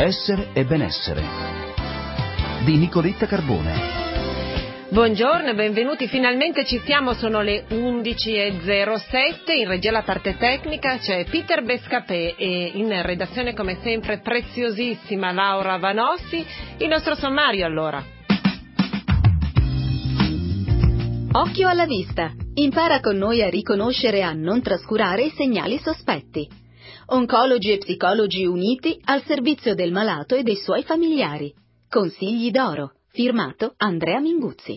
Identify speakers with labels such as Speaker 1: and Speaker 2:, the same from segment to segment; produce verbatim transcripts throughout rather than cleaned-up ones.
Speaker 1: Essere e benessere di Nicoletta Carbone.
Speaker 2: Buongiorno e benvenuti, finalmente ci siamo, sono le undici e zero sette, in regia alla parte tecnica c'è Peter Bescapè e in redazione come sempre preziosissima Laura Vanossi. Il nostro sommario allora.
Speaker 3: Occhio alla vista, impara con noi a riconoscere e a non trascurare i segnali sospetti. Oncologi e psicologi uniti al servizio del malato e dei suoi familiari. Consigli d'oro. Firmato Andrea Minguzzi.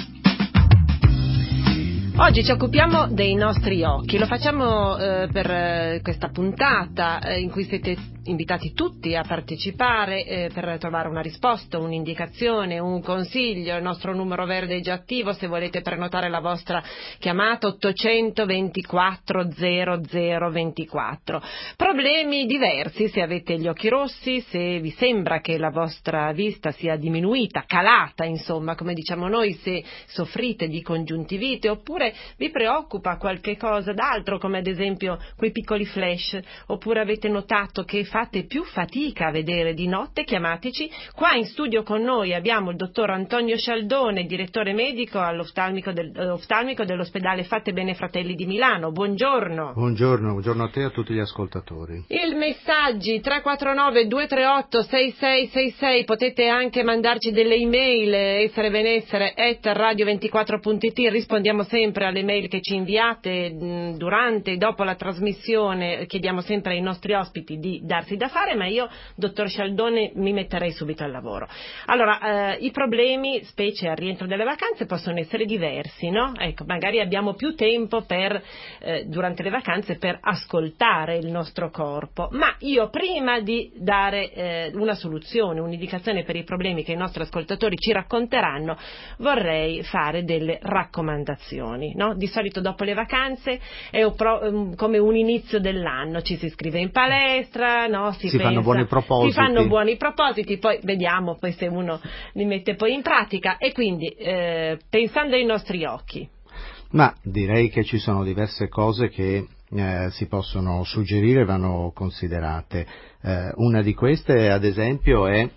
Speaker 2: Oggi ci occupiamo dei nostri occhi, lo facciamo eh, per eh, questa puntata eh, in cui siete invitati tutti a partecipare eh, per trovare una risposta, un'indicazione, un consiglio. Il nostro numero verde è già attivo, se volete prenotare la vostra chiamata ottocento ventiquattro zero zero ventiquattro. Problemi diversi, se avete gli occhi rossi, se vi sembra che la vostra vista sia diminuita, calata, insomma, come diciamo noi, se soffrite di congiuntivite oppure vi preoccupa qualche cosa d'altro, come ad esempio quei piccoli flash, oppure avete notato che fate più fatica a vedere di notte, chiamateci. Qua in studio con noi abbiamo il dottor Antonio Scialdone, direttore medico all'oftalmico del, oftalmico dell'ospedale Fatte Bene Fratelli di Milano. Buongiorno.
Speaker 4: Buongiorno, buongiorno a te e a tutti gli ascoltatori.
Speaker 2: Il messaggi tre quattro nove due tre otto sei sei sei sei, potete anche mandarci delle email, essere benessere at radio ventiquattro punto it, rispondiamo sempre alle mail che ci inviate durante e dopo la trasmissione, chiediamo sempre ai nostri ospiti di darsi da fare, ma io, dottor Scialdone, mi metterei subito al lavoro. Allora, eh, i problemi, specie al rientro delle vacanze, possono essere diversi, no? Ecco, magari abbiamo più tempo per, eh, durante le vacanze per ascoltare il nostro corpo, ma io prima di dare eh, una soluzione, un'indicazione per i problemi che i nostri ascoltatori ci racconteranno, vorrei fare delle raccomandazioni. No? Di solito dopo le vacanze è come un inizio dell'anno, ci si iscrive in palestra, no? si,
Speaker 4: si
Speaker 2: pensa,
Speaker 4: fanno buoni propositi,
Speaker 2: si fanno buoni propositi, poi vediamo poi se uno li mette poi in pratica, e quindi eh, pensando ai nostri occhi.
Speaker 4: Ma direi che ci sono diverse cose che eh, si possono suggerire e vanno considerate. Eh, una di queste, ad esempio, è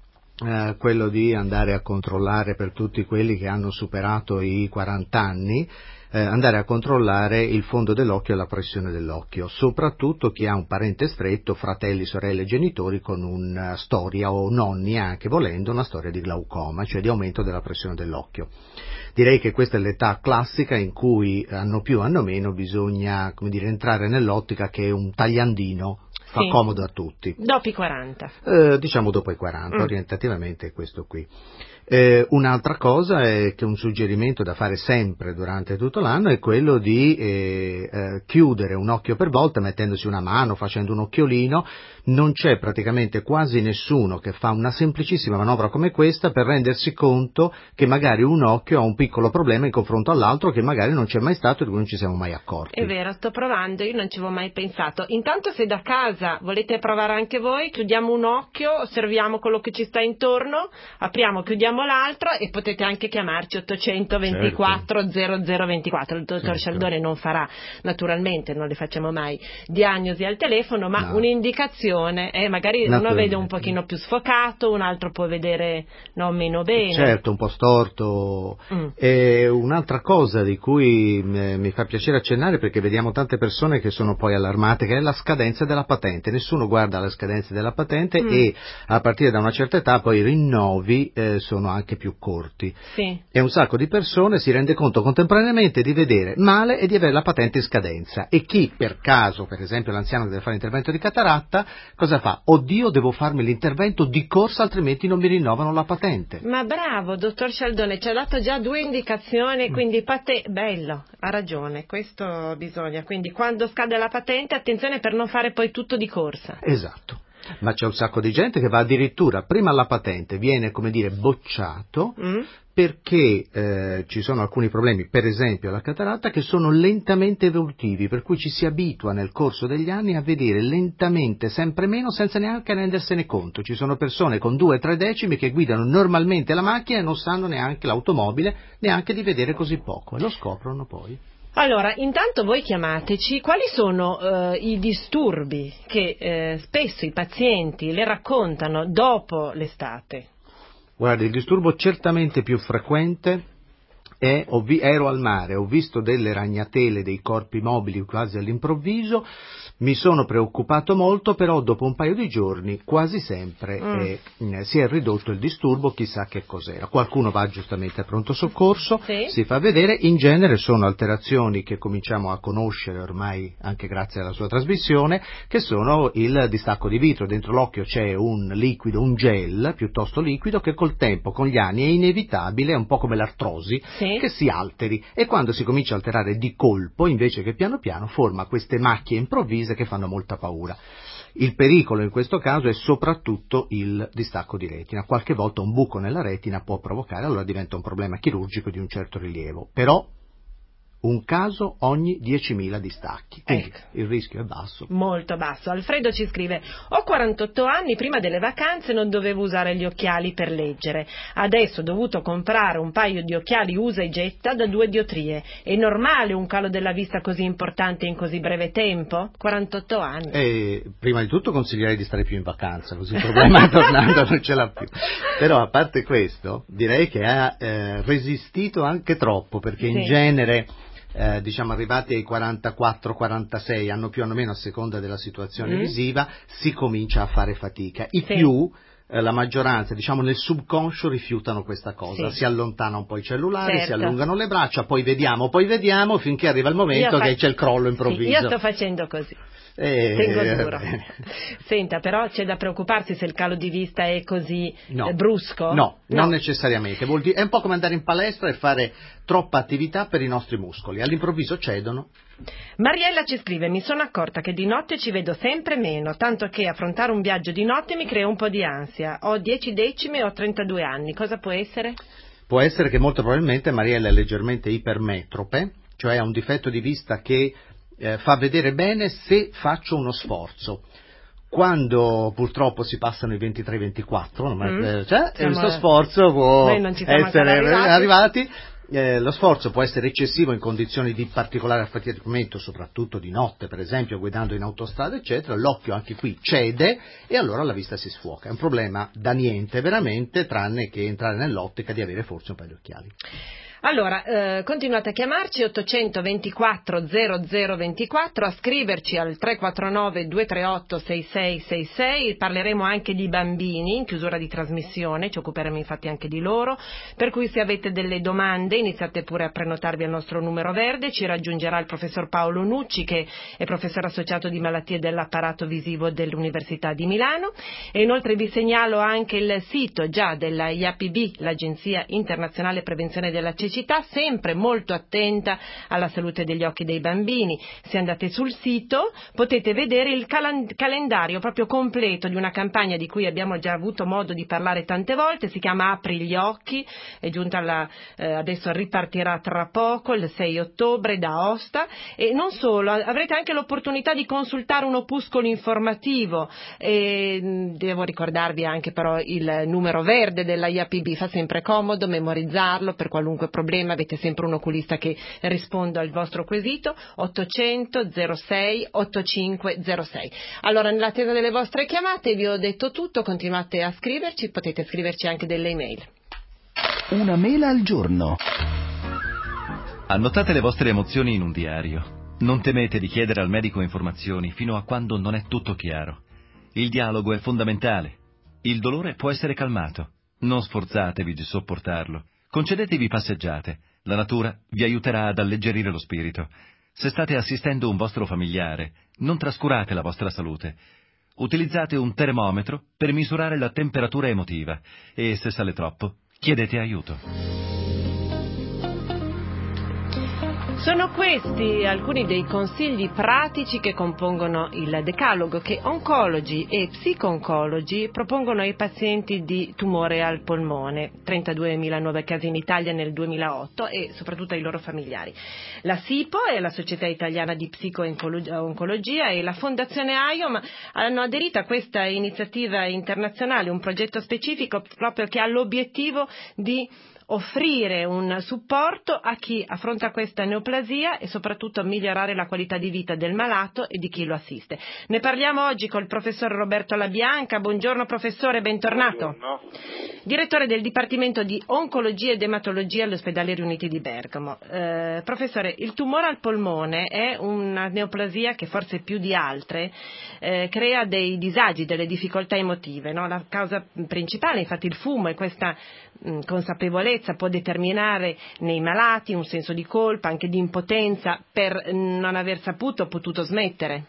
Speaker 4: Eh, quello di andare a controllare per tutti quelli che hanno superato i quaranta anni, eh, andare a controllare il fondo dell'occhio e la pressione dell'occhio, soprattutto chi ha un parente stretto, fratelli, sorelle, genitori con una storia, o nonni anche volendo, una storia di glaucoma, cioè di aumento della pressione dell'occhio. Direi che questa è l'età classica in cui hanno più, hanno meno, bisogna, come dire, entrare nell'ottica che un tagliandino fa sì. comodo a tutti.
Speaker 2: Dopo i quaranta.
Speaker 4: Eh, diciamo dopo i quaranta, mm. orientativamente è questo qui. Eh, un'altra cosa è che un suggerimento da fare sempre durante tutto l'anno è quello di eh, eh, chiudere un occhio per volta mettendosi una mano, facendo un occhiolino. Non c'è praticamente quasi nessuno che fa una semplicissima manovra come questa per rendersi conto che magari un occhio ha un piccolo problema in confronto all'altro che magari non c'è mai stato e di cui non ci siamo mai accorti.
Speaker 2: È vero, sto provando, io non ci avevo mai pensato. Intanto, se da casa volete provare anche voi, chiudiamo un occhio, osserviamo quello che ci sta intorno, apriamo, chiudiamo l'altro e potete anche chiamarci ottocento ventiquattro zero zero ventiquattro. Il dottor certo. Scialdone non farà, naturalmente, non le facciamo mai diagnosi al telefono, ma no. un'indicazione, eh, magari uno vede un pochino più sfocato, un altro può vedere no, meno bene.
Speaker 4: Certo, un po' storto. Mm. E un'altra cosa di cui mi fa piacere accennare, perché vediamo tante persone che sono poi allarmate, che è la scadenza della patente. Nessuno guarda le scadenze della patente mm. e a partire da una certa età poi i rinnovi eh, sono anche più corti.
Speaker 2: Sì.
Speaker 4: E un sacco di persone si rende conto contemporaneamente di vedere male e di avere la patente in scadenza. E chi per caso, per esempio l'anziano che deve fare l'intervento di cataratta, cosa fa? Oddio, devo farmi l'intervento di corsa, altrimenti non mi rinnovano la patente.
Speaker 2: Ma bravo, dottor Scialdone, ci ha dato già due indicazioni, quindi patente, bello, ha ragione, questo bisogna, quindi quando scade la patente, attenzione per non fare poi tutto di corsa.
Speaker 4: Esatto. Ma c'è un sacco di gente che va addirittura prima alla patente, viene, come dire, bocciato, mm. perché eh, ci sono alcuni problemi, per esempio la cataratta, che sono lentamente evolutivi, per cui ci si abitua nel corso degli anni a vedere lentamente sempre meno senza neanche rendersene conto. Ci sono persone con due o tre decimi che guidano normalmente la macchina e non sanno neanche l'automobile, neanche di vedere così poco, e lo scoprono poi.
Speaker 2: Allora, intanto voi chiamateci, quali sono eh, i disturbi che eh, spesso i pazienti le raccontano dopo l'estate?
Speaker 4: Guarda, il disturbo certamente più frequente è ho vi- ero al mare, ho visto delle ragnatele, dei corpi mobili quasi all'improvviso, mi sono preoccupato molto, però dopo un paio di giorni quasi sempre
Speaker 2: Mm.
Speaker 4: eh, mh, si è ridotto il disturbo, chissà che cos'era. Qualcuno va giustamente al pronto soccorso,
Speaker 2: Sì.
Speaker 4: si fa vedere, in genere sono alterazioni che cominciamo a conoscere ormai anche grazie alla sua trasmissione, che sono il distacco di vitro. Dentro l'occhio c'è un liquido, un gel piuttosto liquido, che col tempo, con gli anni, è inevitabile, è un po' come l'artrosi,
Speaker 2: Sì.
Speaker 4: che si alteri, e quando si comincia a alterare di colpo, invece che piano piano, forma queste macchie improvvise che fanno molta paura. Il pericolo in questo caso è soprattutto il distacco di retina. Qualche volta un buco nella retina può provocare, allora diventa un problema chirurgico di un certo rilievo, però un caso ogni diecimila distacchi, quindi
Speaker 2: Ecco.
Speaker 4: il rischio è basso.
Speaker 2: Molto basso. Alfredo ci scrive: ho quarantotto anni, prima delle vacanze non dovevo usare gli occhiali per leggere, adesso ho dovuto comprare un paio di occhiali usa e getta da due diotrie. È normale un calo della vista così importante in così breve tempo? quarantotto anni.
Speaker 4: E prima di tutto consiglierei di stare più in vacanza, così il problema tornando non ce l'ha più. Però a parte questo, direi che ha eh, resistito anche troppo, perché
Speaker 2: Sì.
Speaker 4: in genere Eh, diciamo arrivati ai quarantaquattro quarantasei, anno più anno meno a seconda della situazione
Speaker 2: Mm.
Speaker 4: visiva, si comincia a fare fatica. I
Speaker 2: Sì.
Speaker 4: più, eh, la maggioranza, diciamo nel subconscio, rifiutano questa cosa,
Speaker 2: Sì.
Speaker 4: si allontana un po' i cellulari,
Speaker 2: Certo.
Speaker 4: si allungano le braccia, poi vediamo, poi vediamo, finché arriva il momento
Speaker 2: Io fa-
Speaker 4: che c'è il crollo improvviso.
Speaker 2: Sì, io sto facendo così.
Speaker 4: Eh,
Speaker 2: Tengo
Speaker 4: eh,
Speaker 2: duro.
Speaker 4: beh.
Speaker 2: Senta, però c'è da preoccuparsi se il calo di vista è così
Speaker 4: No.
Speaker 2: eh, brusco?
Speaker 4: No, non necessariamente. Vuol dire, è un po' come andare in palestra e fare troppa attività per i nostri muscoli. All'improvviso cedono.
Speaker 2: Mariella ci scrive: mi sono accorta che di notte ci vedo sempre meno, tanto che affrontare un viaggio di notte mi crea un po' di ansia. Ho dieci decimi e ho trentadue anni. Cosa può essere?
Speaker 4: Può essere che molto probabilmente Mariella è leggermente ipermetrope, cioè ha un difetto di vista che eh, fa vedere bene se faccio uno sforzo. Quando purtroppo si passano i ventitré ventiquattro,
Speaker 2: Mm.
Speaker 4: eh, cioè,
Speaker 2: Siamo-
Speaker 4: questo sforzo può
Speaker 2: Noi non ci siamo
Speaker 4: essere
Speaker 2: ancora
Speaker 4: arrivati,
Speaker 2: arrivati.
Speaker 4: eh, lo sforzo può essere eccessivo in condizioni di particolare affaticamento, soprattutto di notte, per esempio guidando in autostrada eccetera, l'occhio anche qui cede e allora la vista si sfuoca. È un problema da niente veramente, tranne che entrare nell'ottica di avere forse un paio di occhiali.
Speaker 2: Allora, eh, continuate a chiamarci ottocentoventiquattro zero zero ventiquattro, a scriverci al tre quattro nove due tre otto sei sei sei sei, parleremo anche di bambini in chiusura di trasmissione, ci occuperemo infatti anche di loro, per cui se avete delle domande iniziate pure a prenotarvi al nostro numero verde, ci raggiungerà il professor Paolo Nucci che è professore associato di malattie dell'apparato visivo dell'Università di Milano, e inoltre vi segnalo anche il sito già della I A P B, l'Agenzia Internazionale Prevenzione della Cecità, sempre molto attenta alla salute degli occhi dei bambini. Se andate sul sito potete vedere il cal- calendario proprio completo di una campagna di cui abbiamo già avuto modo di parlare tante volte, si chiama Apri gli occhi, è giunta alla, eh, adesso ripartirà tra poco, il sei ottobre da Aosta, e non solo, avrete anche l'opportunità di consultare un opuscolo informativo, e devo ricordarvi anche però il numero verde della I A P B, fa sempre comodo memorizzarlo per qualunque problema, avete sempre un oculista che risponde al vostro quesito, ottocento zero sei ottantacinque zero sei. Allora, nell'attesa delle vostre chiamate vi ho detto tutto, continuate a scriverci, potete scriverci anche delle email.
Speaker 1: Una mela al giorno.
Speaker 5: Annotate le vostre emozioni in un diario. Non temete di chiedere al medico informazioni fino a quando non è tutto chiaro. Il dialogo è fondamentale. Il dolore può essere calmato. Non sforzatevi di sopportarlo. Concedetevi passeggiate. La natura vi aiuterà ad alleggerire lo spirito. Se state assistendo un vostro familiare, non trascurate la vostra salute. Utilizzate un termometro per misurare la temperatura emotiva e, se sale troppo, chiedete aiuto.
Speaker 2: Sono questi alcuni dei consigli pratici che compongono il decalogo che oncologi e psico-oncologi propongono ai pazienti di tumore al polmone, trentaduemila nuove casi in Italia nel duemilaotto, e soprattutto ai loro familiari. La SIPO è la Società Italiana di Psico-Oncologia e la Fondazione AIOM hanno aderito a questa iniziativa internazionale, un progetto specifico proprio che ha l'obiettivo di offrire un supporto a chi affronta questa neoplasia e soprattutto migliorare la qualità di vita del malato e di chi lo assiste. Ne parliamo oggi col professor Roberto Labianca. Buongiorno professore, bentornato.
Speaker 6: Buongiorno.
Speaker 2: Direttore del Dipartimento di Oncologia ed Ematologia all'Ospedale Riuniti di Bergamo. Eh, professore, il tumore al polmone è una neoplasia che forse più di altre eh, crea dei disagi, delle difficoltà emotive, no? La causa principale, infatti, il fumo, e questa mh, consapevolezza può determinare nei malati un senso di colpa, anche di impotenza per non aver saputo o potuto smettere.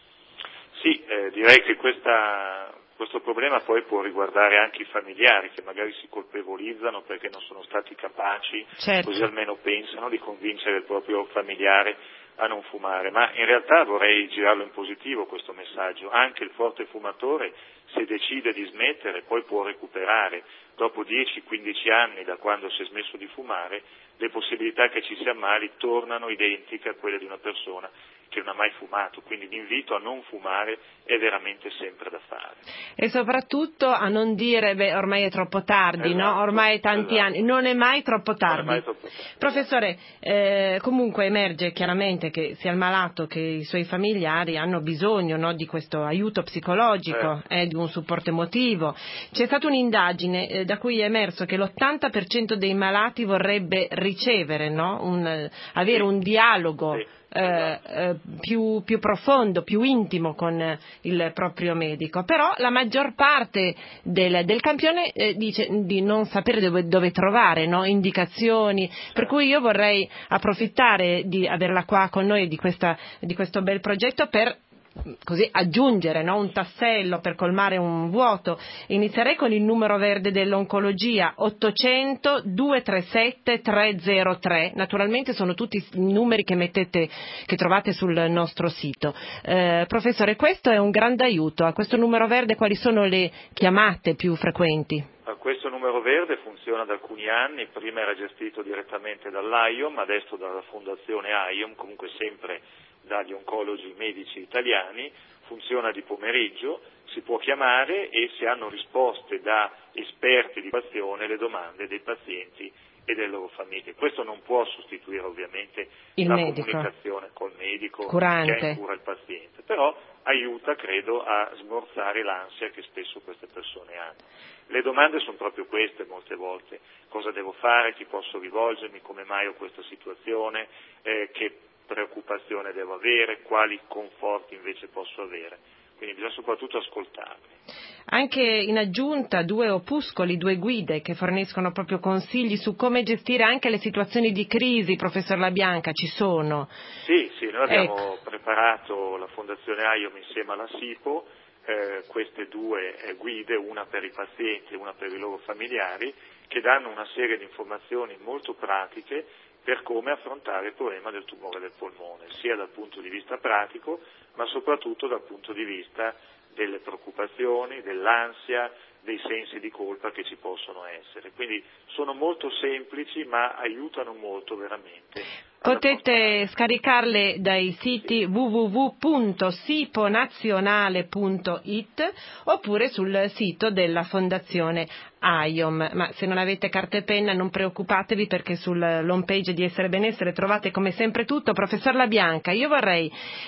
Speaker 6: Sì, eh, direi che questa, questo problema poi può riguardare anche i familiari che magari si colpevolizzano perché non sono stati capaci,
Speaker 2: certo.
Speaker 6: Così almeno pensano, di convincere il proprio familiare a non fumare, ma in realtà vorrei girarlo in positivo questo messaggio. Anche il forte fumatore, se decide di smettere, poi può recuperare. Dopo dieci quindici anni da quando si è smesso di fumare, le possibilità che ci si ammali tornano identiche a quelle di una persona che non ha mai fumato, quindi l'invito a non fumare è veramente sempre da fare.
Speaker 2: E soprattutto a non dire, beh, ormai è troppo tardi,
Speaker 6: esatto,
Speaker 2: no? Ormai è tanti
Speaker 6: esatto.
Speaker 2: anni, non è mai troppo tardi.
Speaker 6: Non è mai troppo tardi.
Speaker 2: Professore, eh, comunque emerge chiaramente che sia il malato che i suoi familiari hanno bisogno, no, di questo aiuto psicologico,
Speaker 6: eh.
Speaker 2: eh, di un supporto emotivo. C'è stata un'indagine eh, da cui è emerso che l'ottanta per cento dei malati vorrebbe ricevere, no? un, avere
Speaker 6: sì.
Speaker 2: un dialogo
Speaker 6: sì.
Speaker 2: Eh, eh, più, più profondo, più intimo con eh, il proprio medico, però la maggior parte del, del campione eh, dice di non sapere dove, dove trovare, no? indicazioni, per cui io vorrei approfittare di averla qua con noi di, questa, di questo bel progetto per così aggiungere, no? un tassello per colmare un vuoto. Inizierei con il numero verde dell'oncologia ottocento duecentotrentasette trecentotre. Naturalmente sono tutti i numeri che mettete, che trovate sul nostro sito. Eh, professore, questo è un grande aiuto. A questo numero verde quali sono le chiamate più frequenti?
Speaker 6: Questo numero verde funziona da alcuni anni, prima era gestito direttamente dall'A I O M, adesso dalla Fondazione A I O M, comunque sempre dagli oncologi medici italiani, funziona di pomeriggio, si può chiamare e si hanno risposte da esperti di pazione le domande dei pazienti e delle loro famiglie. Questo non può sostituire ovviamente
Speaker 2: il
Speaker 6: la
Speaker 2: medico.
Speaker 6: comunicazione col medico
Speaker 2: Curante.
Speaker 6: che ha in cura il paziente, però aiuta, credo, a smorzare l'ansia che spesso queste persone hanno. Le domande sono proprio queste molte volte: cosa devo fare, chi posso rivolgermi, come mai ho questa situazione, eh, che preoccupazione devo avere, quali conforti invece posso avere. Quindi bisogna soprattutto ascoltarli.
Speaker 2: Anche in aggiunta due opuscoli, due guide che forniscono proprio consigli su come gestire anche le situazioni di crisi, professor Labianca, ci sono?
Speaker 6: Sì, sì, noi abbiamo
Speaker 2: ecco.
Speaker 6: preparato la Fondazione A I O M insieme alla SIPO, eh, queste due eh, guide, una per i pazienti e una per i loro familiari, che danno una serie di informazioni molto pratiche per come affrontare il problema del tumore del polmone, sia dal punto di vista pratico, ma soprattutto dal punto di vista delle preoccupazioni, dell'ansia, dei sensi di colpa che ci possono essere. Quindi sono molto semplici, ma aiutano molto veramente.
Speaker 2: Potete scaricarle dai siti w w w punto siponazionale punto i t oppure sul sito della Fondazione A I O M. Ma se non avete carta e penna non preoccupatevi, perché sull'home page di Essere Benessere trovate come sempre tutto. Professor Labianca, io vorrei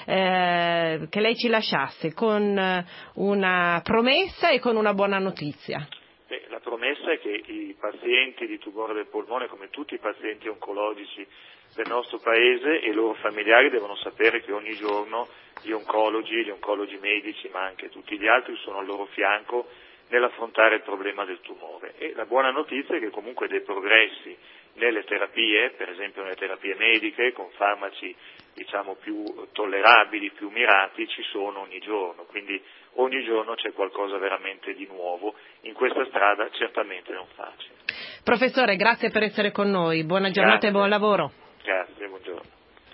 Speaker 2: eh, che lei ci lasciasse con una promessa e con una buona notizia.
Speaker 6: Beh, la promessa è che i pazienti di tumore del polmone, come tutti i pazienti oncologici del nostro paese e i loro familiari, devono sapere che ogni giorno gli oncologi, gli oncologi medici, ma anche tutti gli altri sono al loro fianco nell'affrontare il problema del tumore. E la buona notizia è che comunque dei progressi nelle terapie, per esempio nelle terapie mediche, con farmaci diciamo più tollerabili, più mirati, ci sono ogni giorno, quindi ogni giorno c'è qualcosa veramente di nuovo in questa strada certamente non facile.
Speaker 2: Professore, grazie per essere con noi, buona giornata
Speaker 6: Grazie.
Speaker 2: e buon lavoro.
Speaker 6: Grazie, buongiorno.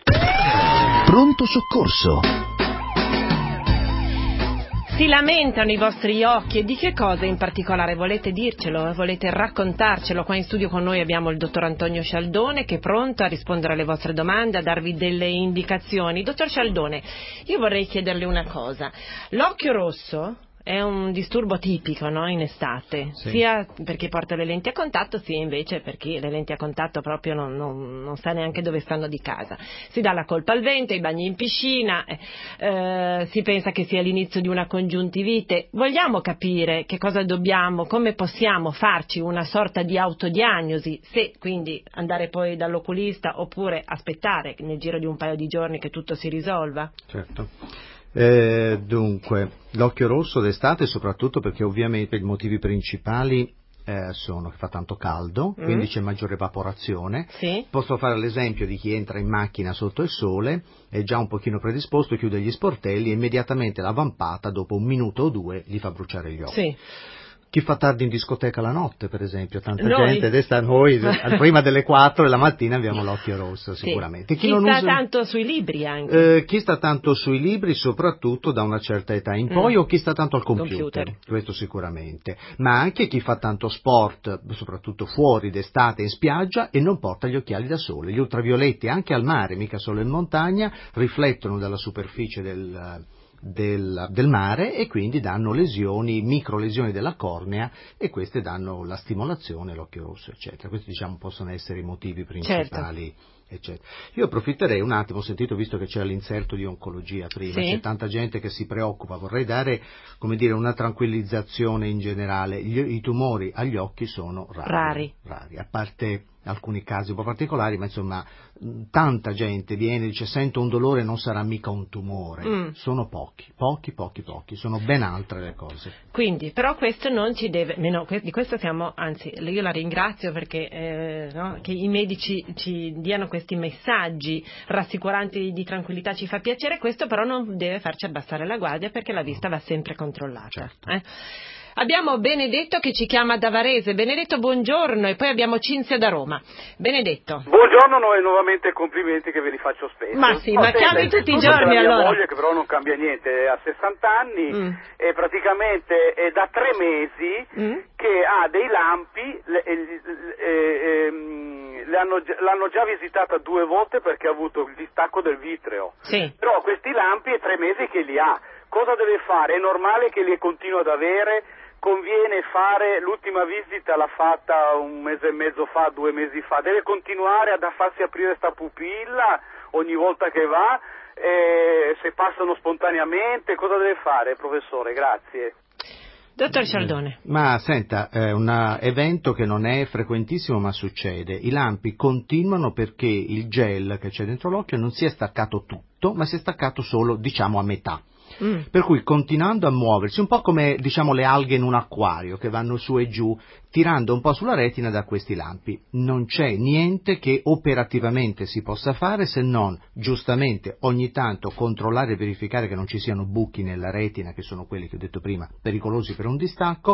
Speaker 1: Pronto soccorso.
Speaker 2: Si lamentano i vostri occhi, e di che cosa in particolare? Volete dircelo? Volete raccontarcelo? Qua in studio con noi abbiamo il dottor Antonio Scialdone, che è pronto a rispondere alle vostre domande, a darvi delle indicazioni. Dottor Scialdone, io vorrei chiederle una cosa. L'occhio rosso è un disturbo tipico, no? In estate,
Speaker 4: sì.
Speaker 2: sia per chi porta le lenti a contatto, sia invece per chi le lenti a contatto proprio non, non, non sa neanche dove stanno di casa. Si dà la colpa al vento, ai bagni in piscina, eh, si pensa che sia l'inizio di una congiuntivite. Vogliamo capire che cosa dobbiamo, come possiamo farci una sorta di autodiagnosi, se quindi andare poi dall'oculista oppure aspettare nel giro di un paio di giorni che tutto si risolva?
Speaker 4: Certo. Eh, dunque, l'occhio rosso d'estate soprattutto perché ovviamente i motivi principali eh, sono che fa tanto caldo, mm. quindi c'è maggiore evaporazione.
Speaker 2: Sì.
Speaker 4: Posso fare l'esempio di chi entra in macchina sotto il sole, è già un pochino predisposto, chiude gli sportelli e immediatamente la vampata dopo un minuto o due gli fa bruciare gli occhi.
Speaker 2: Sì.
Speaker 4: Chi fa tardi in discoteca la notte, per esempio, tanta
Speaker 2: noi.
Speaker 4: gente, d'estate noi prima delle quattro della mattina abbiamo l'occhio rosso sicuramente.
Speaker 2: Sì.
Speaker 4: Chi,
Speaker 2: chi
Speaker 4: non
Speaker 2: sta
Speaker 4: usa...
Speaker 2: tanto sui libri anche.
Speaker 4: Eh, chi sta tanto sui libri, soprattutto da una certa età in poi, mm. o chi sta tanto al computer,
Speaker 2: computer,
Speaker 4: questo sicuramente, ma anche chi fa tanto sport, soprattutto fuori d'estate in spiaggia e non porta gli occhiali da sole. Gli ultravioletti anche al mare, mica solo in montagna, riflettono dalla superficie del Del, del mare e quindi danno lesioni, micro lesioni della cornea e queste danno la stimolazione, l'occhio rosso eccetera. Questi diciamo possono essere i motivi principali. Certo. Eccetera. Io approfitterei un attimo, ho sentito, visto che c'era l'inserto di oncologia prima, sì. C'è tanta gente che si preoccupa, vorrei dare, come dire, una tranquillizzazione in generale. Gli, i tumori agli occhi sono rari,
Speaker 2: rari,
Speaker 4: rari, a parte alcuni casi un po' particolari, ma insomma tanta gente viene e dice sento un dolore, non sarà mica un tumore, mm. sono pochi, pochi, pochi, pochi, sono ben altre le cose.
Speaker 2: Quindi, però questo non ci deve, no, di questo siamo, anzi io la ringrazio perché eh, no, che i medici ci diano questi messaggi rassicuranti di tranquillità ci fa piacere, questo però non deve farci abbassare la guardia perché la vista va sempre controllata.
Speaker 4: Certo.
Speaker 2: Eh? Abbiamo Benedetto che ci chiama da Varese. Benedetto, buongiorno, e poi abbiamo Cinzia da Roma. Benedetto.
Speaker 7: Buongiorno, no, e nuovamente complimenti che ve li faccio spesso.
Speaker 2: Ma sì,
Speaker 7: no,
Speaker 2: ma chiami tutti i giorni
Speaker 7: mia
Speaker 2: allora.
Speaker 7: Mia moglie che però non cambia niente, ha sessanta anni mm. e praticamente è da tre mesi mm. che ha dei lampi, le, le, le, le, le hanno, l'hanno già visitata due volte perché ha avuto il distacco del vitreo.
Speaker 2: Sì.
Speaker 7: Però questi lampi è tre mesi che li ha. Cosa deve fare? È normale che li continua ad avere? Conviene fare, l'ultima visita l'ha fatta un mese e mezzo fa, due mesi fa, deve continuare a farsi aprire sta pupilla ogni volta che va, eh, se passano spontaneamente, cosa deve fare, professore? Grazie.
Speaker 2: Dottor Ciardone.
Speaker 4: Ma senta, è un evento che non è frequentissimo ma succede, i lampi continuano perché il gel che c'è dentro l'occhio non si è staccato tutto, ma si è staccato solo, diciamo, a metà. Mm. Per cui continuando a muoversi, un po' come diciamo le alghe in un acquario che vanno su e giù, tirando un po' sulla retina da questi lampi, non c'è niente che operativamente si possa fare se non giustamente ogni tanto controllare e verificare che non ci siano buchi nella retina, che sono quelli che ho detto prima pericolosi per un distacco,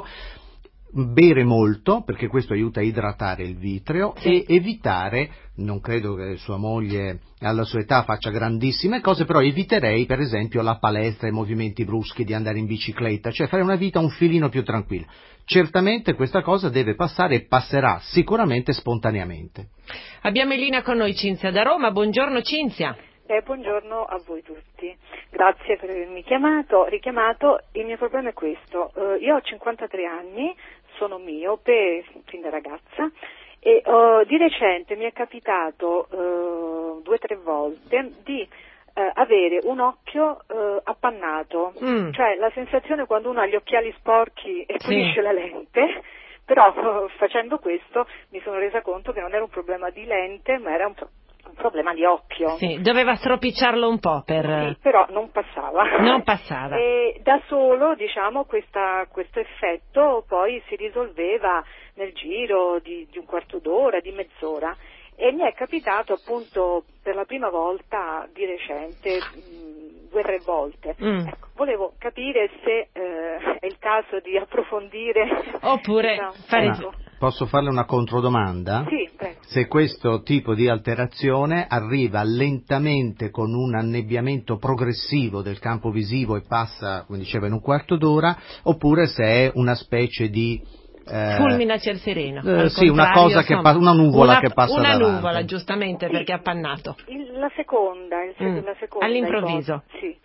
Speaker 4: bere molto perché questo aiuta a idratare il vitreo, sì. E evitare, non credo che sua moglie alla sua età faccia grandissime cose, però eviterei per esempio la palestra, i movimenti bruschi, di andare in bicicletta, cioè fare una vita un filino più tranquilla. Certamente questa cosa deve passare e passerà sicuramente spontaneamente.
Speaker 2: Abbiamo in linea con noi Cinzia da Roma. Buongiorno Cinzia.
Speaker 8: Eh, buongiorno a voi tutti, grazie per avermi chiamato, richiamato. Il mio problema è questo, uh, io ho cinquantatré anni, sono miope fin da ragazza e uh, di recente mi è capitato uh, due o tre volte di uh, avere un occhio uh, appannato, mm. cioè la sensazione quando uno ha gli occhiali sporchi e pulisce sì. la lente. Però uh, facendo questo mi sono resa conto che non era un problema di lente ma era un problema un problema di occhio.
Speaker 2: Sì, doveva stropicciarlo un po' per...
Speaker 8: Sì, però non passava.
Speaker 2: Non passava.
Speaker 8: E da solo, diciamo, questa, questo effetto poi si risolveva nel giro di, di un quarto d'ora, di mezz'ora. E mi è capitato appunto per la prima volta di recente, mh, due o tre volte. Mm. Ecco, volevo capire se eh, è il caso di approfondire.
Speaker 2: Oppure
Speaker 8: diciamo,
Speaker 2: fare...
Speaker 8: ecco.
Speaker 4: Posso farle una controdomanda?
Speaker 8: Sì, prego.
Speaker 4: Se questo tipo di alterazione arriva lentamente con un annebbiamento progressivo del campo visivo e passa, come diceva, in un quarto d'ora, oppure se è una specie di...
Speaker 2: Eh, fulmine a ciel sereno.
Speaker 4: Eh, sì, una cosa che pa- una nuvola
Speaker 2: una,
Speaker 4: che passa
Speaker 2: una
Speaker 4: davanti.
Speaker 2: nuvola, giustamente,
Speaker 8: sì,
Speaker 2: perché è appannato.
Speaker 8: Il, la seconda, il,
Speaker 2: mm.
Speaker 8: la seconda
Speaker 2: all'improvviso.
Speaker 8: ipotesi, sì, perché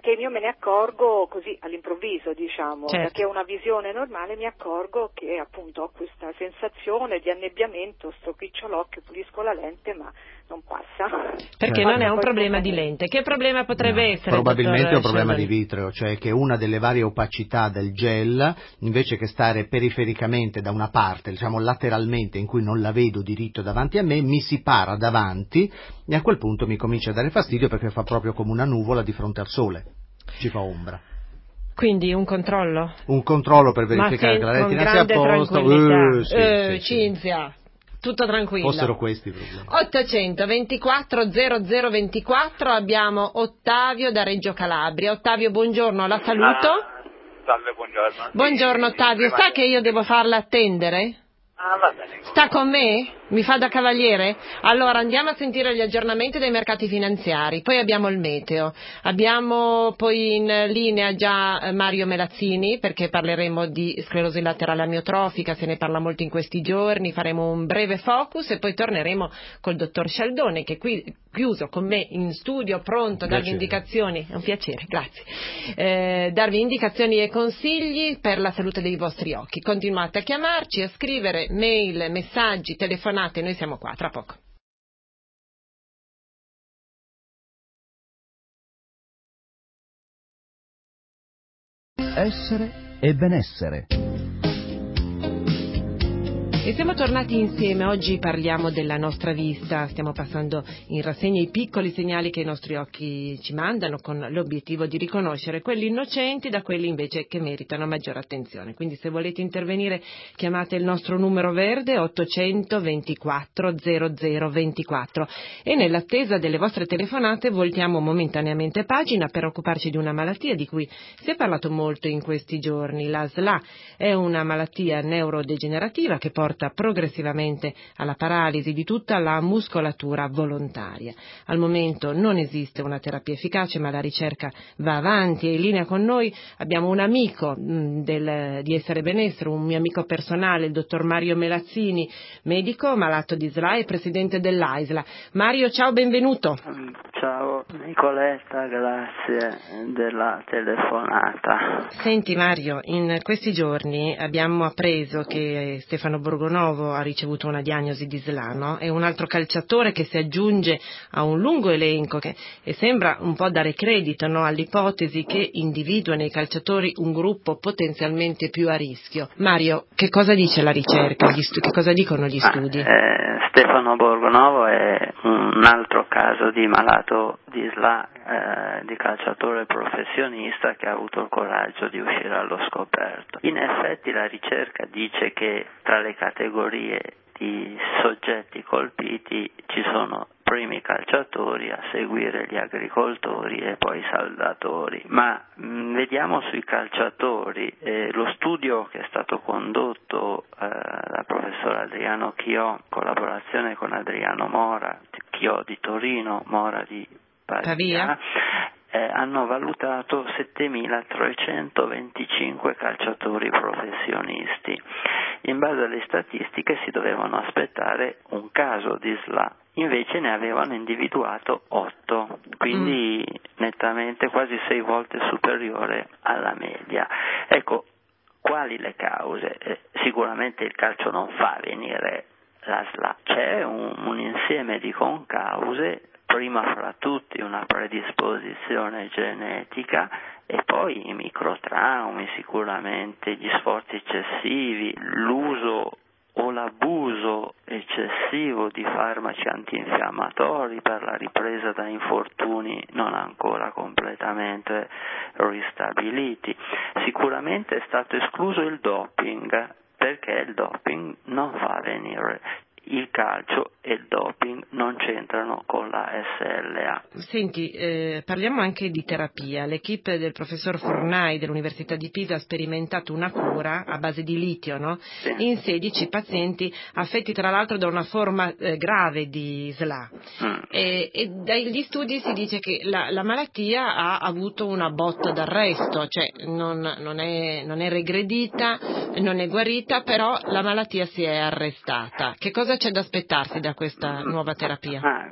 Speaker 8: perché io me ne accorgo così all'improvviso, diciamo,
Speaker 2: certo.
Speaker 8: perché ho una visione normale, mi accorgo che appunto ho questa sensazione di annebbiamento, stropiccio l'occhio, pulisco la lente, ma non passa.
Speaker 2: Perché
Speaker 4: Certo.
Speaker 2: non è un problema di lente. Che problema potrebbe
Speaker 4: No,
Speaker 2: essere?
Speaker 4: probabilmente è un problema
Speaker 2: Sheldon?
Speaker 4: di vitreo, cioè che una delle varie opacità del gel, invece che stare perifericamente da una parte, diciamo lateralmente, in cui non la vedo diritto davanti a me, mi si para davanti e a quel punto mi comincia a dare fastidio perché fa proprio come una nuvola di fronte al sole, ci fa ombra.
Speaker 2: Quindi un controllo?
Speaker 4: Un controllo per verificare
Speaker 2: Ma
Speaker 4: che la
Speaker 2: con
Speaker 4: retina sia a
Speaker 2: grande
Speaker 4: posto.
Speaker 2: tranquillità.
Speaker 4: Eh, sì,
Speaker 2: eh,
Speaker 4: sì, sì.
Speaker 2: Cinzia, tutto tranquillo.
Speaker 4: Fossero questi i problemi.
Speaker 2: ottocento ventiquattro zero zero ventiquattro, abbiamo Ottavio da Reggio Calabria. Ottavio, buongiorno, la saluto.
Speaker 9: Ah, salve, buongiorno.
Speaker 2: Buongiorno
Speaker 9: Sì,
Speaker 2: Ottavio,
Speaker 9: prima
Speaker 2: sa
Speaker 9: di-
Speaker 2: che io devo farla attendere?
Speaker 9: Ah, va bene.
Speaker 2: Sta con me? Mi fa da cavaliere? Allora andiamo a sentire gli aggiornamenti dei mercati finanziari, poi abbiamo il meteo, abbiamo poi in linea già eh, Mario Melazzini, perché parleremo di sclerosi laterale amiotrofica, se ne parla molto in questi giorni, faremo un breve focus e poi torneremo col dottor Sheldon, che è qui chiuso con me in studio, pronto a darvi
Speaker 4: Piacere.
Speaker 2: indicazioni, è un piacere, grazie, eh, darvi indicazioni e consigli per la salute dei vostri occhi. Continuate a chiamarci, a scrivere mail, messaggi, telefonate, noi siamo qua, tra poco.
Speaker 1: Essere e benessere.
Speaker 2: E siamo tornati insieme, oggi parliamo della nostra vista, stiamo passando in rassegna i piccoli segnali che i nostri occhi ci mandano con l'obiettivo di riconoscere quelli innocenti da quelli invece che meritano maggiore attenzione. Quindi se volete intervenire chiamate il nostro numero verde ottocento ventiquattro zero zero ventiquattro e nell'attesa delle vostre telefonate voltiamo momentaneamente pagina per occuparci di una malattia di cui si è parlato molto in questi giorni. La S L A è una malattia neurodegenerativa che porta progressivamente alla paralisi di tutta la muscolatura volontaria. Al momento non esiste una terapia efficace, ma la ricerca va avanti e in linea con noi abbiamo un amico mh, del, di Essere Benessere, un mio amico personale, il dottor Mario Melazzini, medico malato di S L A e presidente dell'A I S L A. Mario, ciao, benvenuto.
Speaker 10: Ciao Nicoletta, grazie della telefonata.
Speaker 2: Senti Mario, in questi giorni abbiamo appreso che Stefano Borgonovo ha ricevuto una diagnosi di S L A, no? È un altro calciatore che si aggiunge a un lungo elenco che, e sembra un po' dare credito, no, all'ipotesi che individua nei calciatori un gruppo potenzialmente più a rischio. Mario, che cosa dice la ricerca? Gli stu- che cosa dicono gli studi?
Speaker 10: Ah, eh, Stefano Borgonovo è un altro caso di malato di S L A, eh, di calciatore professionista che ha avuto il coraggio di uscire allo scoperto. In effetti la ricerca dice che tra le categorie di soggetti colpiti ci sono primi calciatori, a seguire gli agricoltori e poi i saldatori. Ma mh, vediamo sui calciatori, eh, lo studio che è stato condotto eh, dal professor Adriano Chiò, in collaborazione con Adriano Mora, Chiò di Torino, Mora di Pavia, eh, hanno valutato settemilatrecentoventicinque calciatori professionisti. In base alle statistiche si dovevano aspettare un caso di S L A, invece ne avevano individuato otto, quindi mm. nettamente quasi sei volte superiore alla media. Ecco, quali le cause? Eh, sicuramente il calcio non fa venire la S L A, c'è un, un insieme di concause, prima fra tutti una predisposizione genetica e poi i microtraumi, sicuramente gli sforzi eccessivi, l'uso o l'abuso eccessivo di farmaci antinfiammatori per la ripresa da infortuni non ancora completamente ristabiliti. Sicuramente è stato escluso il doping, perché il doping non fa venire il calcio e il doping non c'entrano con la S L A.
Speaker 2: Senti, eh, parliamo anche di terapia. L'equipe del professor Fornai dell'Università di Pisa ha sperimentato una cura a base di litio, no?
Speaker 10: Sì.
Speaker 2: In sedici pazienti affetti tra l'altro da una forma eh, grave di S L A. Mm. E, e dagli studi si dice che la, la malattia ha avuto una botta d'arresto, cioè non, non, è, non è regredita, non è guarita, però la malattia si è arrestata. Che cosa c'è da aspettarsi da questa nuova terapia?
Speaker 10: Ah, ehm,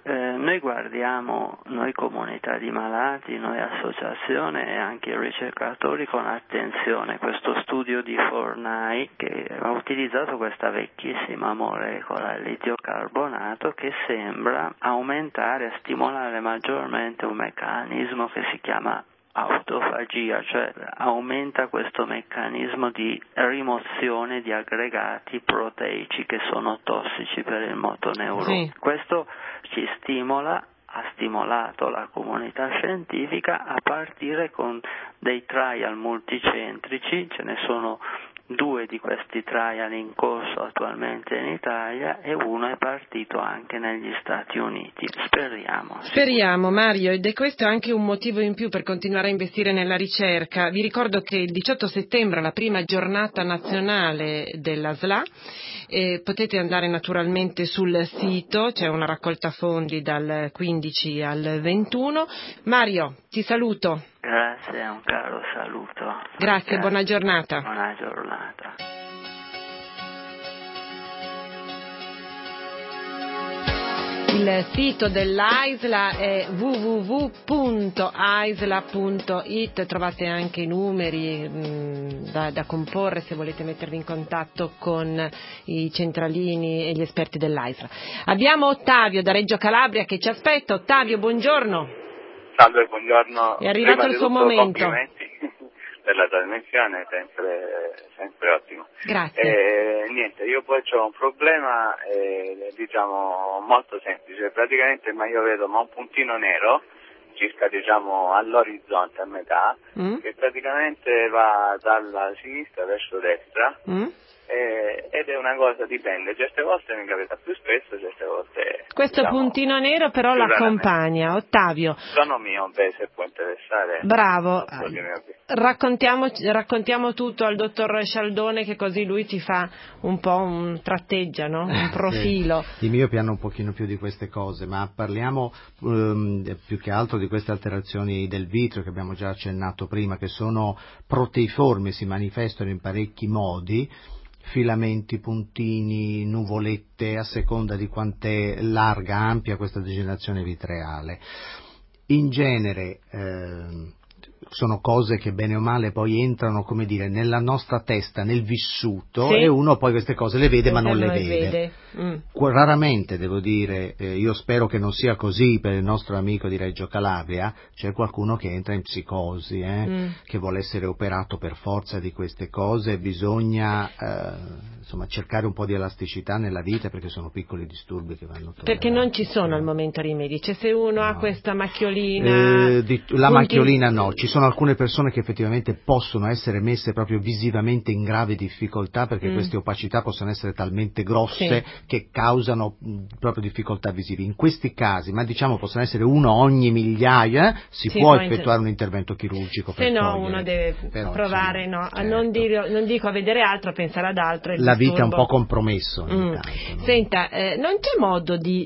Speaker 10: noi guardiamo, noi comunità di malati, noi associazione e anche i ricercatori con attenzione questo studio di Fornai che ha utilizzato questa vecchissima molecola, il litio-carbonato, che sembra aumentare e stimolare maggiormente un meccanismo che si chiama autofagia, cioè aumenta questo meccanismo di rimozione di aggregati proteici che sono tossici per il moto neurone. Sì. Questo ci stimola, ha stimolato la comunità scientifica a partire con dei trial multicentrici, ce ne sono due di questi trial in corso attualmente in Italia e uno è partito anche negli Stati Uniti. Speriamo.
Speaker 2: Speriamo, Mario, ed è questo anche un motivo in più per continuare a investire nella ricerca. Vi ricordo che il diciotto settembre è la prima giornata nazionale della S L A. E potete andare naturalmente sul sito, c'è una raccolta fondi dal quindici al ventuno. Mario, ti saluto.
Speaker 10: Grazie, un caro saluto.
Speaker 2: Grazie,
Speaker 10: Grazie.
Speaker 2: Buona giornata.
Speaker 10: Buona giornata.
Speaker 2: Il sito dell'A I S L A è w w w punto a i s l a punto i t, trovate anche i numeri mh, da, da comporre se volete mettervi in contatto con i centralini e gli esperti dell'A I S L A. Abbiamo Ottavio da Reggio Calabria che ci aspetta. Ottavio, buongiorno.
Speaker 9: Salve, buongiorno.
Speaker 2: È arrivato
Speaker 9: Prima
Speaker 2: il suo
Speaker 9: tutto,
Speaker 2: momento.
Speaker 9: Complimenti per la trasmissione, sempre, sempre ottimo.
Speaker 2: Grazie.
Speaker 9: Eh, niente, io poi ho un problema, eh, diciamo, molto semplice. Praticamente, ma io vedo ma un puntino nero, circa diciamo all'orizzonte, a metà, mm. che praticamente va dalla sinistra verso destra. Mm. Eh, ed è una cosa, dipende, certe volte mi capita più spesso, certe volte
Speaker 2: questo
Speaker 9: diciamo,
Speaker 2: puntino nero però l'accompagna. Ottavio,
Speaker 9: sono mio, beh, se può interessare.
Speaker 2: Bravo, raccontiamo, raccontiamo tutto al dottor Scialdone, che così lui ti fa un po' un tratteggia, no? Un profilo.
Speaker 4: Sì. I miopi hanno un pochino più di queste cose, ma parliamo um, più che altro di queste alterazioni del vitro che abbiamo già accennato prima, che sono proteiformi, si manifestano in parecchi modi, filamenti, puntini, nuvolette, a seconda di quant'è larga, ampia questa degenerazione vitreale. In genere eh, sono cose che bene o male poi entrano, come dire, nella nostra testa, nel vissuto, sì. E uno poi queste cose le vede ma non le vede. vede. Mm. Raramente, devo dire, eh, io spero che non sia così per il nostro amico di Reggio Calabria, c'è qualcuno che entra in psicosi, eh, mm. che vuole essere operato per forza di queste cose, bisogna eh, insomma cercare un po' di elasticità nella vita, perché sono piccoli disturbi che vanno tollerati.
Speaker 2: Perché non ci sono al momento rimedi, cioè se uno no. ha questa macchiolina...
Speaker 4: Eh, di, la punti... macchiolina no, ci sono alcune persone che effettivamente possono essere messe proprio visivamente in grave difficoltà, perché mm. queste opacità possono essere talmente grosse sì. che causano mh, proprio difficoltà visive. In questi casi, ma diciamo possono essere uno ogni migliaia, si, si può effettuare inter... un intervento chirurgico.
Speaker 2: Se
Speaker 4: per
Speaker 2: no
Speaker 4: togliere.
Speaker 2: Uno deve Però, provare insomma, no, certo. a non, dire, non dico a vedere altro, a pensare ad altro.
Speaker 4: La vita è un po' compromesso.
Speaker 2: Mm.
Speaker 4: Tanto, no?
Speaker 2: Senta, eh, non c'è modo di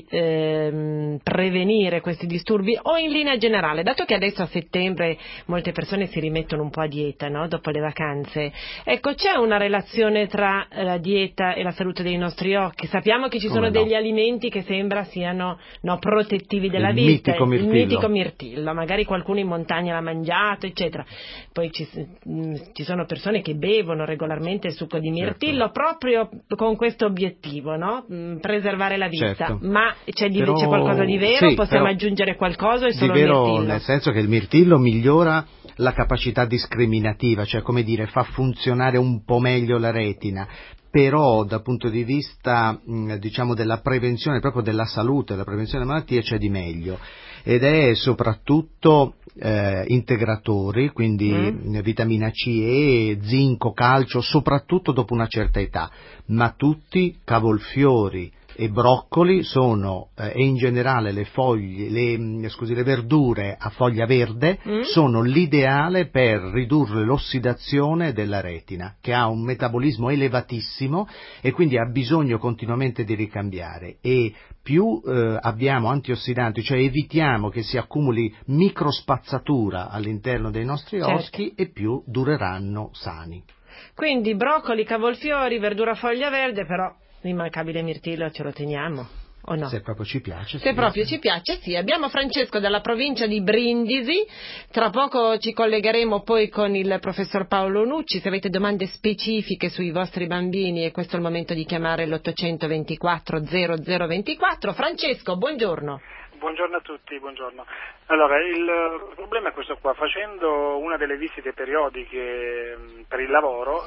Speaker 2: ehm, prevenire questi disturbi o in linea generale, dato che adesso a settembre molte persone si rimettono un po' a dieta, no? Dopo le vacanze, ecco, c'è una relazione tra la dieta e la salute dei nostri occhi? Sappiamo che ci sono
Speaker 4: Come
Speaker 2: degli
Speaker 4: no.
Speaker 2: alimenti che sembra siano no, protettivi della
Speaker 4: il
Speaker 2: vita,
Speaker 4: mitico
Speaker 2: il mitico mirtillo, magari qualcuno in montagna l'ha mangiato, eccetera. Poi ci, mh, ci sono persone che bevono regolarmente il succo di mirtillo, certo. proprio con questo obiettivo, no? Mh, preservare la vita.
Speaker 4: Certo.
Speaker 2: Ma c'è, di,
Speaker 4: però,
Speaker 2: c'è qualcosa di vero?
Speaker 4: sì,
Speaker 2: Possiamo
Speaker 4: però,
Speaker 2: aggiungere qualcosa o è solo
Speaker 4: di vero,
Speaker 2: il mirtillo?
Speaker 4: Nel senso che il mirtillo migliora la capacità discriminativa, cioè come dire, fa funzionare un po' meglio la retina, però dal punto di vista mh, diciamo della prevenzione, proprio della salute, della prevenzione delle malattie c'è di meglio, ed è soprattutto eh, integratori, quindi mm. vitamina C, E, zinco, calcio, soprattutto dopo una certa età, ma tutti cavolfiori e broccoli sono, eh, e in generale le foglie, le, scusi, le verdure a foglia verde mm. sono l'ideale per ridurre l'ossidazione della retina, che ha un metabolismo elevatissimo e quindi ha bisogno continuamente di ricambiare, e più eh, abbiamo antiossidanti, cioè evitiamo che si accumuli microspazzatura all'interno dei nostri
Speaker 2: certo.
Speaker 4: occhi, e più dureranno sani.
Speaker 2: Quindi broccoli, cavolfiori, verdura a foglia verde, però l'immancabile mirtillo ce lo teniamo, o no?
Speaker 4: Se proprio ci piace.
Speaker 2: Se
Speaker 4: sì,
Speaker 2: proprio
Speaker 4: sì.
Speaker 2: ci piace, sì. Abbiamo Francesco dalla provincia di Brindisi, tra poco ci collegheremo poi con il professor Paolo Nucci, se avete domande specifiche sui vostri bambini e questo è il momento di chiamare l'ottocento ventiquattro zero zero ventiquattro. Francesco, buongiorno.
Speaker 11: Buongiorno a tutti, buongiorno. Allora, il problema è questo qua. Facendo una delle visite periodiche per il lavoro,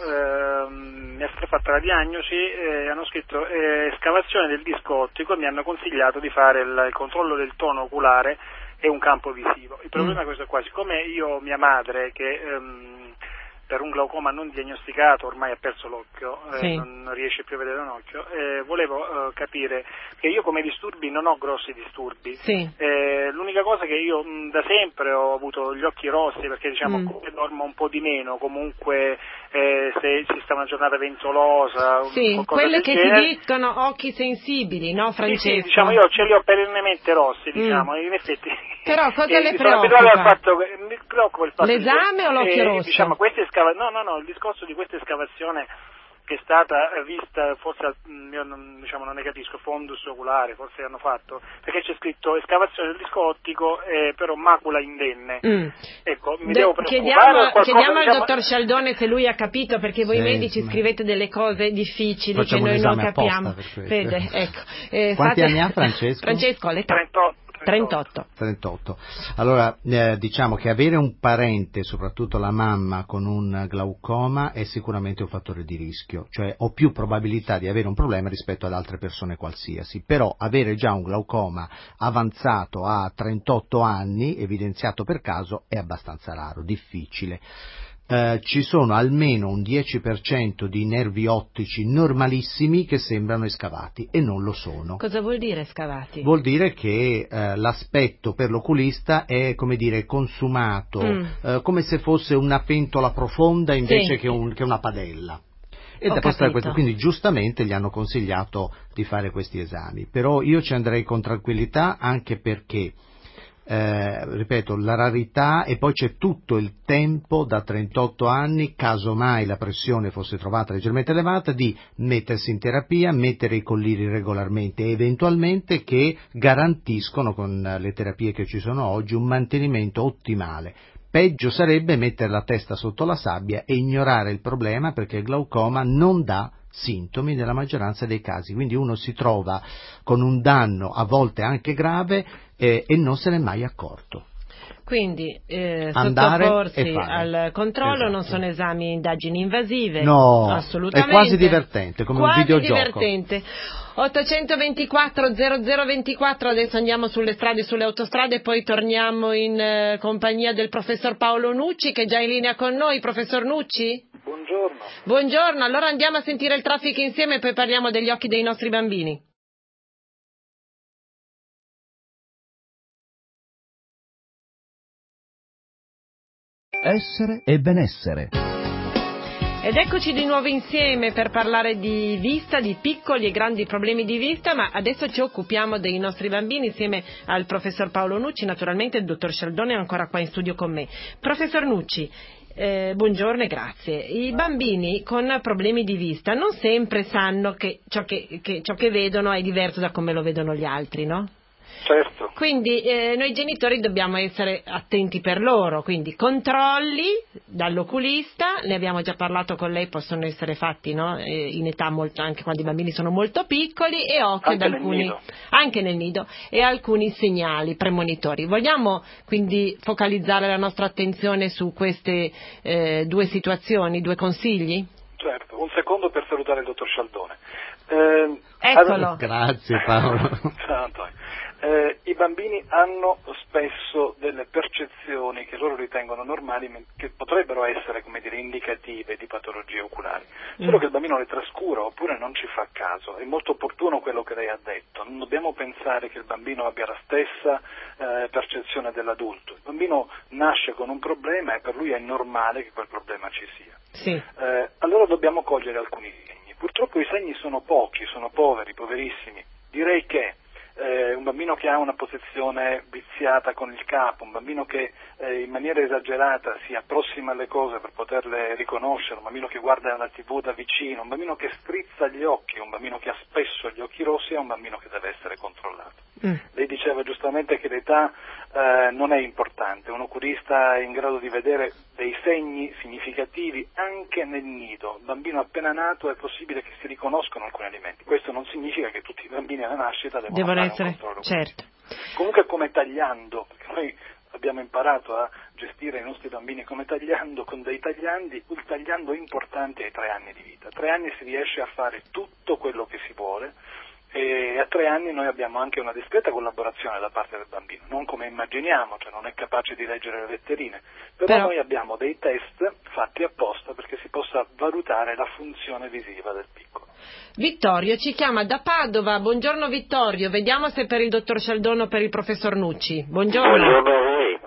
Speaker 11: ehm, mi è stata fatta la diagnosi e hanno scritto eh, escavazione del disco ottico e mi hanno consigliato di fare il, il controllo del tono oculare e un campo visivo. Il problema mm. è questo qua. Siccome io, mia madre, che... Ehm, per un glaucoma non diagnosticato, ormai ha perso l'occhio, eh, sì. non, non riesce più a vedere un occhio, eh, volevo eh, capire che io come disturbi non ho grossi disturbi,
Speaker 2: sì.
Speaker 11: eh, l'unica cosa che io mh, da sempre ho avuto gli occhi rossi perché diciamo mm. come dormo un po' di meno, comunque eh, se ci sta una giornata ventolosa,
Speaker 2: sì, quelle che
Speaker 11: genere.
Speaker 2: ti dicono occhi sensibili, no Francesco?
Speaker 11: Sì, sì, diciamo io ce li ho perennemente rossi, diciamo, mm. in effetti.
Speaker 2: Però cosa
Speaker 11: eh,
Speaker 2: le
Speaker 11: preoccupa?
Speaker 2: preoccupa?
Speaker 11: Fatto, mi preoccupa il fatto
Speaker 2: l'esame
Speaker 11: di,
Speaker 2: o l'occhio
Speaker 11: eh,
Speaker 2: rosso?
Speaker 11: Diciamo, queste escava- no, no, no, il discorso di questa escavazione che è stata vista, forse io non, diciamo, non ne capisco, fondus oculare, forse hanno fatto, perché c'è scritto escavazione del disco ottico, eh, però macula indenne. Mm. Ecco, mi
Speaker 2: De-
Speaker 11: devo preoccupare.
Speaker 2: Chiediamo,
Speaker 11: qualcosa,
Speaker 2: chiediamo al
Speaker 11: diciamo...
Speaker 2: dottor Scialdone se lui ha capito, perché voi
Speaker 4: sì,
Speaker 2: medici
Speaker 4: ma...
Speaker 2: scrivete delle cose difficili
Speaker 4: Facciamo
Speaker 2: che noi non capiamo.
Speaker 4: Fede,
Speaker 2: ecco. Eh,
Speaker 4: Quanti
Speaker 2: fate...
Speaker 4: anni ha Francesco?
Speaker 2: Francesco, l'età.
Speaker 11: trentotto.
Speaker 2: trentotto.
Speaker 4: trentotto. Allora, eh, diciamo che avere un parente, soprattutto la mamma, con un glaucoma è sicuramente un fattore di rischio, cioè ho più probabilità di avere un problema rispetto ad altre persone qualsiasi, però avere già un glaucoma avanzato a trentotto anni, evidenziato per caso, è abbastanza raro, difficile. Eh, ci sono almeno un dieci per cento di nervi ottici normalissimi che sembrano escavati e non lo sono.
Speaker 2: Cosa vuol dire scavati?
Speaker 4: Vuol dire che eh, l'aspetto per l'oculista è, come dire, consumato, mm. eh, come se fosse una pentola profonda invece sì. che, un, che una padella. Ed è questo, quindi giustamente gli hanno consigliato di fare questi esami, però io ci andrei con tranquillità anche perché Eh, ripeto, la rarità e poi c'è tutto il tempo da trentotto anni, caso mai la pressione fosse trovata leggermente elevata, di mettersi in terapia, mettere i colliri regolarmente e eventualmente che garantiscono con le terapie che ci sono oggi un mantenimento ottimale. Peggio sarebbe mettere la testa sotto la sabbia e ignorare il problema perché il glaucoma non dà sintomi nella maggioranza dei casi, quindi uno si trova con un danno a volte anche grave eh, e non se n'è mai accorto.
Speaker 2: Quindi eh,
Speaker 4: Andare
Speaker 2: sottoporsi al controllo, esatto. Non sono esami, indagini invasive,
Speaker 4: no,
Speaker 2: assolutamente.
Speaker 4: È quasi divertente, come
Speaker 2: quasi
Speaker 4: un videogioco.
Speaker 2: Divertente. ottocentoventiquattro zero zero ventiquattro, adesso andiamo sulle strade, sulle autostrade e poi torniamo in eh, compagnia del professor Paolo Nucci che è già in linea con noi. Professor Nucci?
Speaker 11: Buongiorno.
Speaker 2: Buongiorno, allora andiamo a sentire il traffico insieme e poi parliamo degli occhi dei nostri bambini.
Speaker 1: Essere e benessere.
Speaker 2: Ed eccoci di nuovo insieme per parlare di vista, di piccoli e grandi problemi di vista, ma adesso ci occupiamo dei nostri bambini insieme al professor Paolo Nucci, naturalmente il dottor Scialdone è ancora qua in studio con me. Professor Nucci, eh, buongiorno e grazie. I bambini con problemi di vista non sempre sanno che ciò che, che ciò che vedono è diverso da come lo vedono gli altri, no?
Speaker 11: Certo.
Speaker 2: Quindi eh, noi genitori dobbiamo essere attenti per loro, quindi controlli dall'oculista, ne abbiamo già parlato con lei, possono essere fatti no? eh, in età molto, anche quando i bambini sono molto piccoli e occhio ad alcuni,
Speaker 11: nel
Speaker 2: anche nel nido, e alcuni segnali premonitori. Vogliamo quindi focalizzare la nostra attenzione su queste eh, due situazioni, due consigli?
Speaker 11: Certo, un secondo per salutare il dottor Scialdone. Eh,
Speaker 2: Eccolo.
Speaker 4: Grazie Paolo.
Speaker 11: Ciao Antonio. Eh, I bambini hanno spesso delle percezioni che loro ritengono normali, che potrebbero essere, come dire, indicative di patologie oculari, solo mm. che il bambino le trascura oppure non ci fa caso. È molto opportuno quello che lei ha detto, non dobbiamo pensare che il bambino abbia la stessa eh, percezione dell'adulto. Il bambino nasce con un problema e per lui è normale che quel problema ci sia.
Speaker 2: Sì.
Speaker 11: Eh, allora dobbiamo cogliere alcuni segni. Purtroppo i segni sono pochi, sono poveri, poverissimi. Direi che eh, un bambino che ha una posizione viziata con il capo, un bambino che eh, in maniera esagerata si approssima alle cose per poterle riconoscere, un bambino che guarda la tivù da vicino, un bambino che strizza gli occhi, un bambino che ha spesso gli occhi rossi, è un bambino che deve essere controllato. Mm. Lei diceva giustamente che l'età eh, non è importante, un oculista è in grado di vedere dei segni significativi anche nel nido. Un bambino appena nato è possibile che si riconoscano alcuni alimenti, questo non significa che tutti i bambini alla nascita devono,
Speaker 2: devono
Speaker 11: fare
Speaker 2: essere,
Speaker 11: un controllo.
Speaker 2: Certo.
Speaker 11: Comunque come tagliando, perché noi abbiamo imparato a gestire i nostri bambini come tagliando, con dei tagliandi, il tagliando importante ai tre anni di vita. A tre anni si riesce a fare tutto quello che si vuole, e a tre anni noi abbiamo anche una discreta collaborazione da parte del bambino, non come immaginiamo, cioè non è capace di leggere le letterine, però, però noi abbiamo dei test fatti apposta perché si possa valutare la funzione visiva del piccolo.
Speaker 2: Vittorio ci chiama da Padova. Buongiorno Vittorio, vediamo se per il dottor Cialdone o per il professor Nucci. Buongiorno.
Speaker 12: Buongiorno a voi.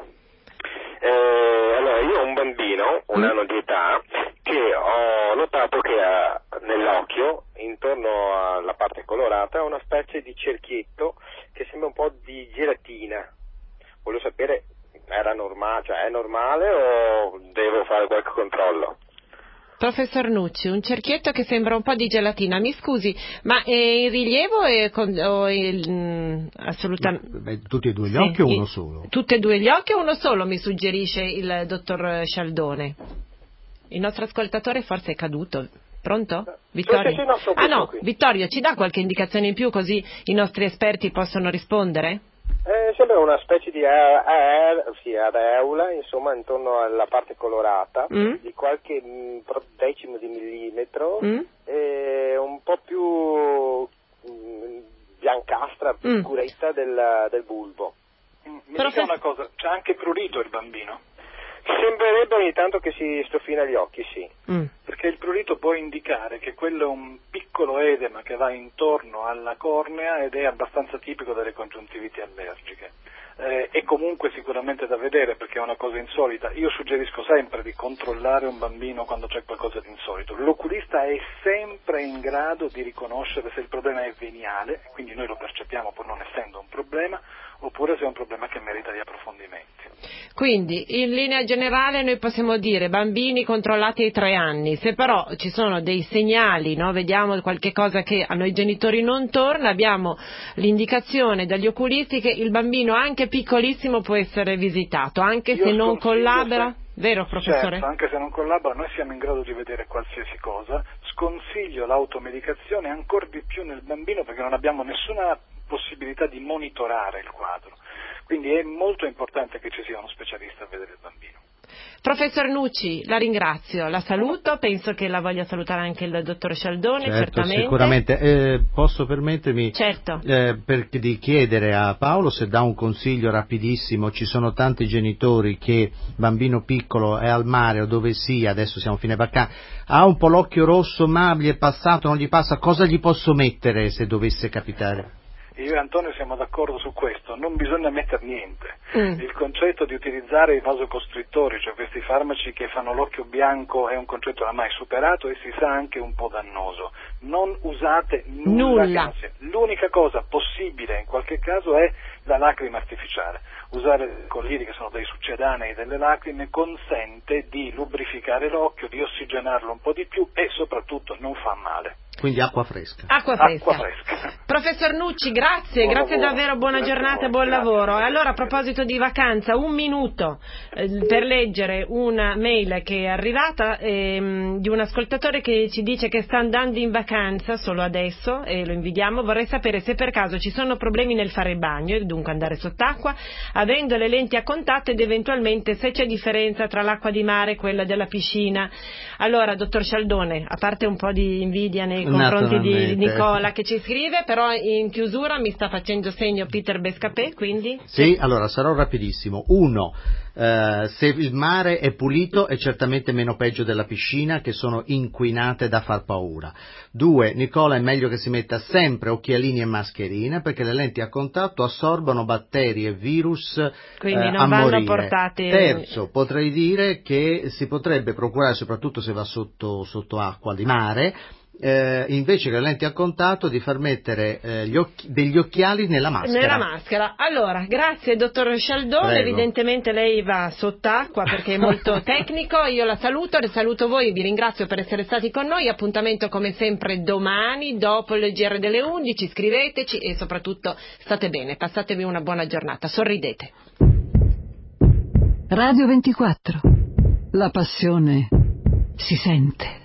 Speaker 12: Eh, allora, io ho un bambino, un mm. anno di età, che ho notato che ha nell'occhio, intorno alla parte colorata, ha una specie di cerchietto che sembra un po' di gelatina. Voglio sapere, era normale, cioè è normale o devo fare qualche controllo?
Speaker 2: Professor Nucci, un cerchietto che sembra un po' di gelatina. Mi scusi, ma è in rilievo e con, o il, mh, assolutamente...
Speaker 4: Beh, tutti e due gli
Speaker 2: sì,
Speaker 4: occhi o uno solo?
Speaker 2: Tutti e due gli occhi o uno solo, mi suggerisce il dottor Cialdone. Il nostro ascoltatore forse è caduto. Pronto? Vittorio?
Speaker 12: Sì, sì, sì, no,
Speaker 2: ah no, qui. Vittorio, ci dà qualche indicazione in più così i nostri esperti possono rispondere?
Speaker 12: Eh, sembra una specie di areola, sì, areola, insomma, intorno alla parte colorata, mm. di qualche mh, decimo di millimetro, mm. e un po' più mh, biancastra, più mm. scuretta del, del bulbo.
Speaker 11: Mi Però dica se... una cosa, c'è anche prurito il bambino?
Speaker 12: Sembrerebbe ogni tanto che si stofina gli occhi, sì.
Speaker 11: Mm. Perché il prurito può indicare che quello è un piccolo edema che va intorno alla cornea ed è abbastanza tipico delle congiuntiviti allergiche. Eh, è comunque sicuramente da vedere perché è una cosa insolita. Io suggerisco sempre di controllare un bambino quando c'è qualcosa di insolito. L'oculista è sempre in grado di riconoscere se il problema è veniale, quindi noi lo percepiamo pur non essendo un problema, oppure se è un problema che merita di approfondimenti.
Speaker 2: Quindi, in linea generale noi possiamo dire bambini controllati ai tre anni, se però ci sono dei segnali, no? Vediamo qualche cosa che a noi genitori non torna, abbiamo l'indicazione dagli oculisti che il bambino anche piccolissimo può essere visitato, anche
Speaker 11: Io
Speaker 2: se non collabora,
Speaker 11: se...
Speaker 2: vero professore?
Speaker 11: Certo, anche se non collabora noi siamo in grado di vedere qualsiasi cosa, sconsiglio l'automedicazione ancora di più nel bambino perché non abbiamo nessuna possibilità di monitorare il quadro, quindi è molto importante che ci sia uno specialista a vedere il bambino.
Speaker 2: Professor Nucci, la ringrazio, la saluto, penso che la voglia salutare anche il dottor Cialdone,
Speaker 4: certo,
Speaker 2: certamente.
Speaker 4: Sicuramente, eh, posso permettermi
Speaker 2: certo.
Speaker 4: eh, per, di chiedere a Paolo se dà un consiglio rapidissimo. Ci sono tanti genitori che bambino piccolo è al mare o dove sia, adesso siamo a fine vacanza, ha un po' l'occhio rosso ma gli è passato, non gli passa, cosa gli posso mettere se dovesse capitare?
Speaker 11: Io e Antonio siamo d'accordo su questo, non bisogna mettere niente.
Speaker 2: Mm.
Speaker 11: Il concetto di utilizzare i vasocostrittori, cioè questi farmaci che fanno l'occhio bianco, è un concetto oramai superato e si sa anche un po' dannoso. Non usate nulla.
Speaker 2: nulla.
Speaker 11: L'unica cosa possibile in qualche caso è la lacrima artificiale. Usare collieri che sono dei succedanei delle lacrime consente di lubrificare l'occhio, di ossigenarlo un po' di più e soprattutto non fa male.
Speaker 4: Quindi acqua fresca.
Speaker 2: Acqua fresca.
Speaker 11: Acqua fresca.
Speaker 2: Professor Nucci, grazie,
Speaker 11: buon
Speaker 2: grazie
Speaker 11: lavoro.
Speaker 2: davvero, buona
Speaker 11: grazie
Speaker 2: giornata e buon
Speaker 11: grazie.
Speaker 2: lavoro. E allora a proposito di vacanza, un minuto eh, per leggere una mail che è arrivata eh, di un ascoltatore che ci dice che sta andando in vacanza solo adesso e lo invidiamo. Vorrei sapere se per caso ci sono problemi nel fare il bagno e dunque andare sott'acqua, avendo le lenti a contatto ed eventualmente se c'è differenza tra l'acqua di mare e quella della piscina. Allora, dottor Cialdone, a parte un po' di invidia nei confronti di Nicola che ci scrive, però in chiusura mi sta facendo segno Peter Bescapè, quindi...
Speaker 4: Sì, allora sarò rapidissimo. Uno, eh, se il mare è pulito è certamente meno peggio della piscina, che sono inquinate da far paura. Due, Nicola è meglio che si metta sempre occhialini e mascherina perché le lenti a contatto assorbono batteri e virus
Speaker 2: quindi
Speaker 4: eh,
Speaker 2: non
Speaker 4: a
Speaker 2: vanno
Speaker 4: morire.
Speaker 2: portate...
Speaker 4: Terzo, potrei dire che si potrebbe procurare, soprattutto se va sotto, sotto acqua di mare, eh, invece che le lenti a contatto di far mettere eh, gli occhi, degli occhiali nella maschera.
Speaker 2: Nella maschera. Allora, grazie dottor Scialdone,
Speaker 4: Prego.
Speaker 2: Evidentemente lei va sott'acqua perché è molto tecnico, io la saluto, le saluto voi, vi ringrazio per essere stati con noi, appuntamento come sempre domani dopo il G R delle undici, scriveteci e soprattutto state bene, passatevi una buona giornata, sorridete.
Speaker 13: Radio ventiquattro, la passione si sente.